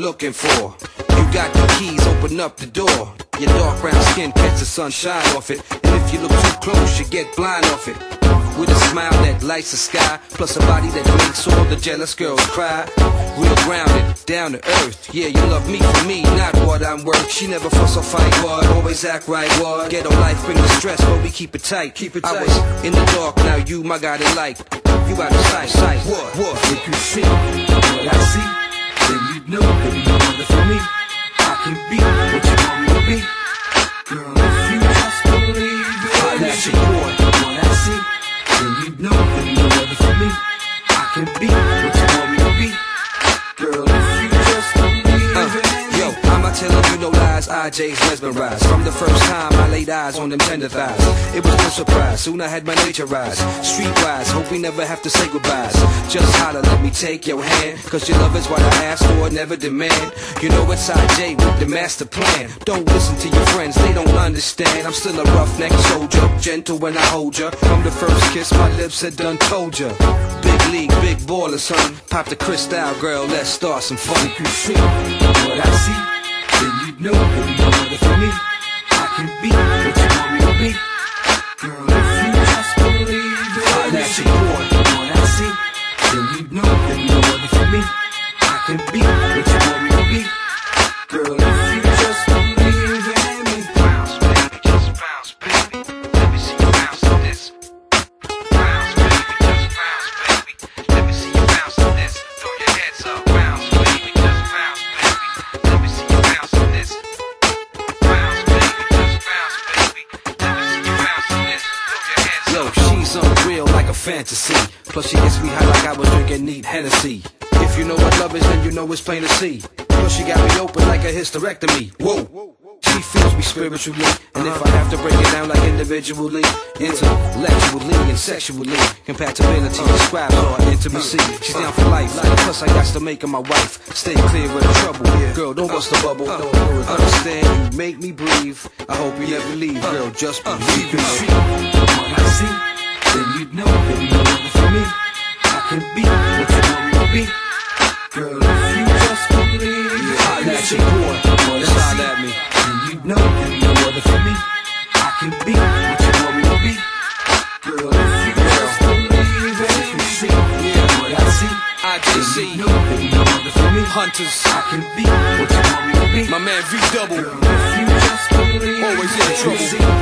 looking for. You got the keys, open up the door. Your dark brown skin catch the sunshine off it, and if you look too close, you get blind off it. With a smile that lights the sky, plus a body that makes all the jealous girls cry. Real grounded, down to earth. Yeah, you love me for me, not what I'm worth. She never fuss or fight, what? Always act right, what? Ghetto life bring the stress, but we keep it tight. Keep it tight. I was in the dark, now you my guy that light. You out of sight, what? If you see what I see, then you know that you're mother for me. I can be what you want me to be. Girl, if you just believe it, that's your boy. What I see, then you know that you're mother for me. I can be what you want me to be. Girl, if you just believe it. Yo, I'ma tell you no lies, IJ's mesmerized. From the first time I laid eyes on them tender thighs, it was no surprise, soon I had my nature rise. Streetwise, hope we never have to say goodbyes. Just holler, let me take your hand, cause your love is what I ask for, never demand. You know it's IJ with the master plan. Don't listen to your friends, they don't understand. I'm still a roughneck soldier, gentle when I hold ya. From the first kiss, my lips had done told ya. Big league, big baller, son. Pop the crystal, girl, let's start some fun. If you see what I see, then you know that you're mother for me. I can be what you want me to be. Girl, if you just believe it, that's your boy. What I see, then you know that you're mother for me. I can be what you want me to be. Girl, if you just believe in me. Bounce, baby, just bounce, baby. Let me see you bounce to this. Bounce, baby, just bounce, baby. Let me see you bounce to this. Throw your heads up. Bounce, baby, just bounce, baby. Let me see you bounce to this. Bounce, baby, just bounce, baby. Let me see you bounce to this. Throw your heads up. Yo, she's unreal like a fantasy. Plus she gets me high like I was drinking neat Hennessy. If you know what love is, then you know it's plain to see. Plus she got me open like a hysterectomy. Whoa. She feels me spiritually, and if I have to break it down like individually, intellectually and sexually, compatibility describes our intimacy. She's down for life, plus I got to make her my wife. Stay clear of the trouble, girl, don't bust the bubble. Understand, you make me breathe. I hope you never leave, girl, just believe in me. What I see, then you know that you're mother for me. I can be what you want me to be. Girl, if you just believe it, that's your boy. Just holler at me. You know that you're mother for me. I can be what you want me to be. Girl, if you just believe it, you see what I see. I just see you know that you're mother for me. Hunters. I can be what you want me to be. My man V Double. Girl, if you just believe always in trouble.